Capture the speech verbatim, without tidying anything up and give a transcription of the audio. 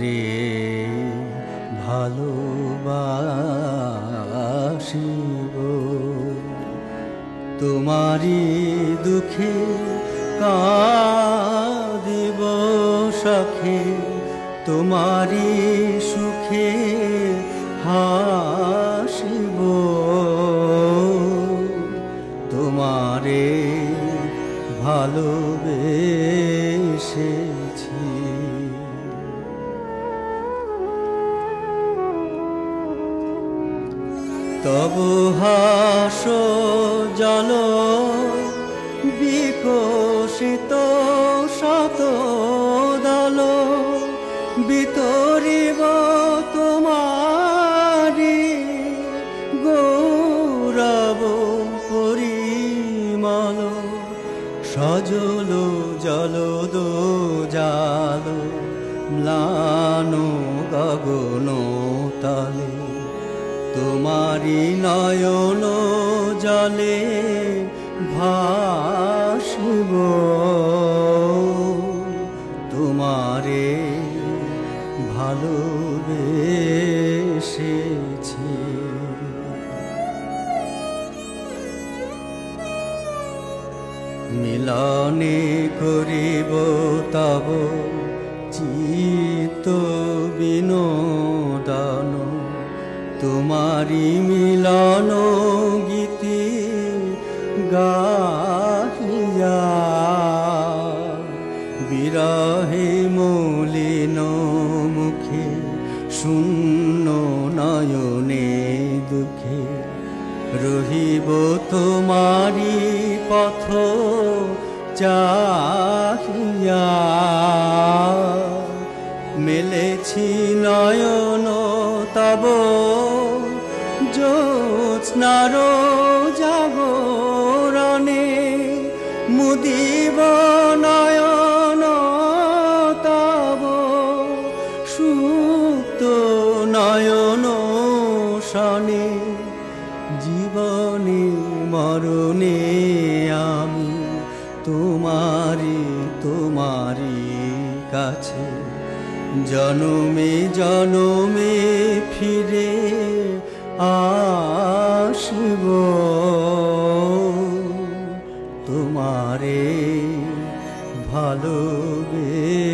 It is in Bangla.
তোমারে ভালোবাসিব, তোমারি দুঃখে কাঁদিব সখে, তোমারি সুখে হাসিব, তোমারে ভালোবেসেছি। তবু হাসো জল বিকশিত শত দল, বিতরিব তোমারি গৌরব পরিমল, সজল জলদ জাল ম্লান গগন তলে, তোমারি নয়ন জলে ভাসিব, তোমারে ভালোবেসেছি। মিলনে করিব তব চিত্ত বিনোদন, তোমারি মিলন গীতি গাহিয়া, বিরহে মলিন মুখে শূন্য নয়নে দুঃখে, রহিব তোমারি পথ চাহিয়া, মেলেছি নয়ন তব জ্যোৎস্নার জাগরণে, মুদিব নয়ন তব সুপ্ত নয়ন শনে, জীবনে মরণে আমি তোমারি তোমারি কাছে, জনমে জনমে ফিরে আসিব, তোমারে ভালোবেসেছি।